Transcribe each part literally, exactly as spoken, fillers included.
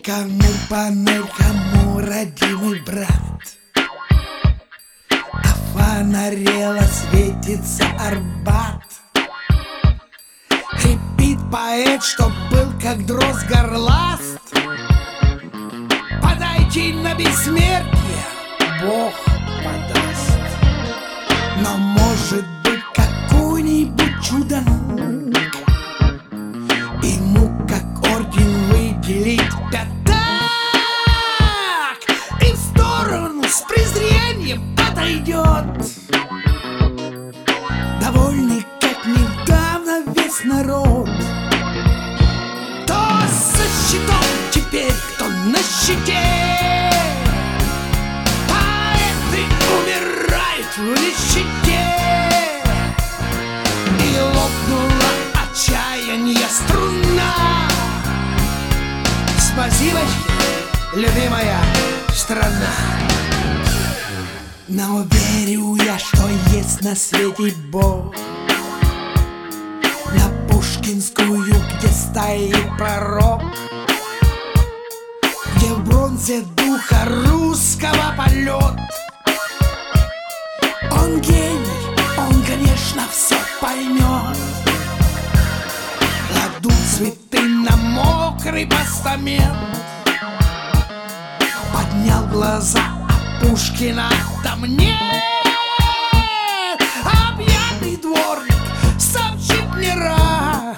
Кому панель, кому родимый брат, а фонарело светится Арбат. Хрипит поэт, что был как дрозд горласт. Подойти на бессмертие Бог подаст. Но может быть какой-нибудь чудак ему как орден выделить пятак и в сторону с презрением отойдет. Довольный, как недавно весь народ. То со щитом теперь, кто на щите. Поэты умирают в нищете. И лопнула отчаяние струна. Спасибочки, любимая страна. Но верю я, что есть на свете Бог. На Пушкинскую, где стоит пророк, где в бронзе духа русского полет. Он гений, он, конечно, все поймет. Кладут цветы на мокрый постамент. Поднял глаза, а Пушкина там нет. А пьяный дворник сообщит мне рад: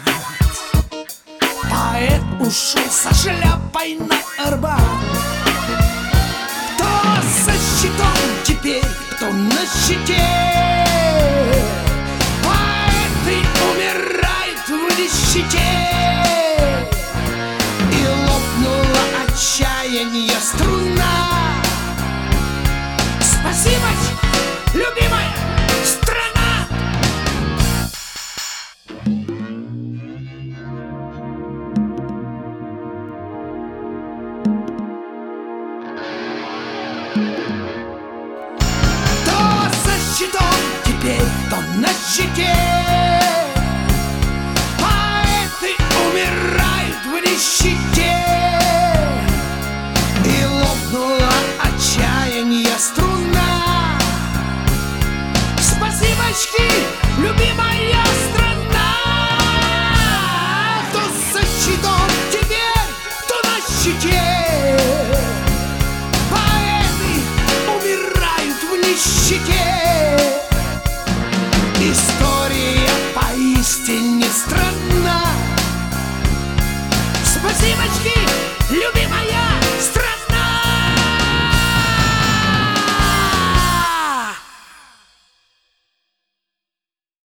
поэт ушел со шляпой на Арбат. Кто со щитом теперь, кто на щите. Поэты умирают в нищете. И лопнула отчаяние струна. Спасибо, любимая страна. Кто со щитом теперь, кто на щите. Поэты умирают в нищете. И лопнула отчаяние струна. Спасибочки, любимая страна. Кто со щитом теперь, кто на щите. Поэты умирают в нищете. История поистине странна. Спасибочки, любимая